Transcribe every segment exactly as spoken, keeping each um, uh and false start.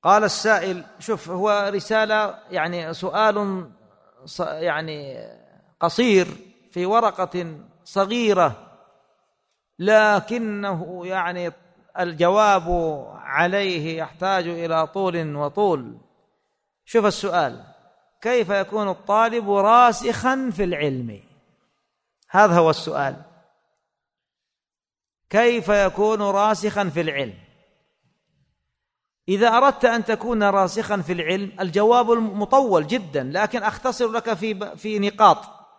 قال السائل: شوف، هو رسالة يعني سؤال يعني قصير في ورقة صغيرة، لكنه يعني الجواب عليه يحتاج إلى طول وطول. شوف السؤال: كيف يكون الطالب راسخا في العلم؟ هذا هو السؤال، كيف يكون راسخا في العلم؟ إذا أردت أن تكون راسخا في العلم، الجواب مطول جدا، لكن أختصر لك في في نقاط.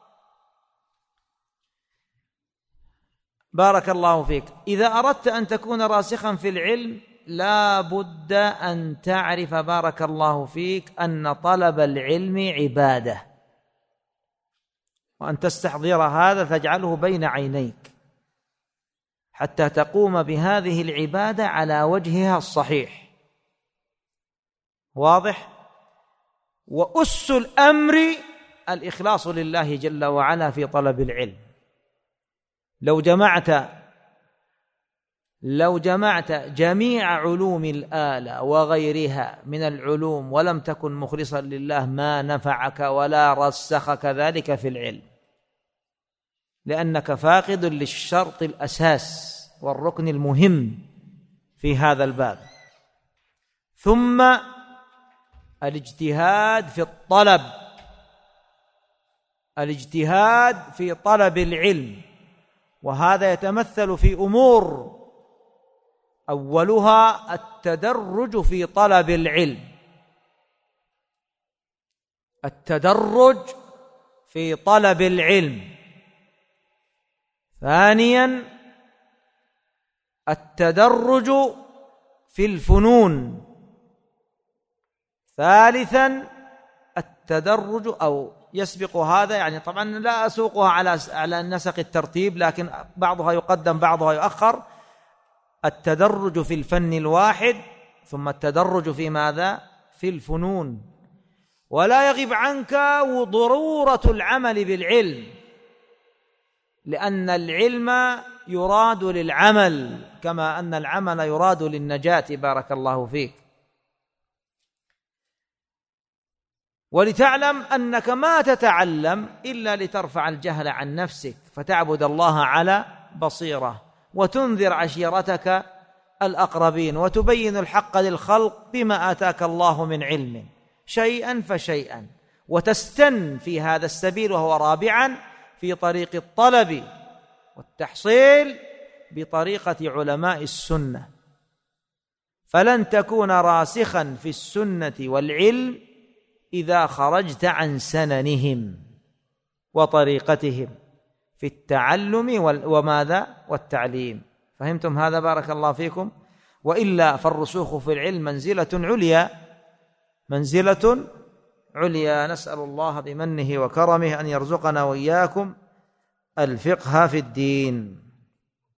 بارك الله فيك. إذا أردت أن تكون راسخا في العلم لا بد أن تعرف بارك الله فيك أن طلب العلم عبادة، وأن تستحضر هذا تجعله بين عينيك حتى تقوم بهذه العبادة على وجهها الصحيح. واضح؟ وأس الأمر الإخلاص لله جل وعلا في طلب العلم. لو جمعت لو جمعت جميع علوم الآلة وغيرها من العلوم ولم تكن مخلصا لله ما نفعك ولا رسخك ذلك في العلم، لأنك فاقد للشرط الأساس والركن المهم في هذا الباب. ثم الاجتهاد في الطلب، الاجتهاد في طلب العلم، وهذا يتمثل في أمور، أولها التدرج في طلب العلم، التدرج في طلب العلم. ثانيا التدرج في الفنون. ثالثا التدرج، أو يسبق هذا، يعني طبعا لا أسوقها على على نسق الترتيب، لكن بعضها يقدم بعضها يؤخر. التدرج في الفن الواحد، ثم التدرج في ماذا؟ في الفنون. ولا يغيب عنك ضرورة العمل بالعلم، لأن العلم يراد للعمل كما أن العمل يراد للنجاة. بارك الله فيك. ولتعلم أنك ما تتعلم إلا لترفع الجهل عن نفسك، فتعبد الله على بصيرة، وتنذر عشيرتك الأقربين، وتبين الحق للخلق بما آتاك الله من علم شيئا فشيئا، وتستن في هذا السبيل، وهو رابعا في طريق الطلب والتحصيل بطريقة علماء السنة. فلن تكون راسخا في السنة والعلم إذا خرجت عن سننهم وطريقتهم في التعلم وماذا؟ والتعليم. فهمتم هذا؟ بارك الله فيكم. وإلا فالرسوخ في العلم منزلة عليا، منزلة عليا. نسأل الله بمنه وكرمه أن يرزقنا وإياكم الفقه في الدين.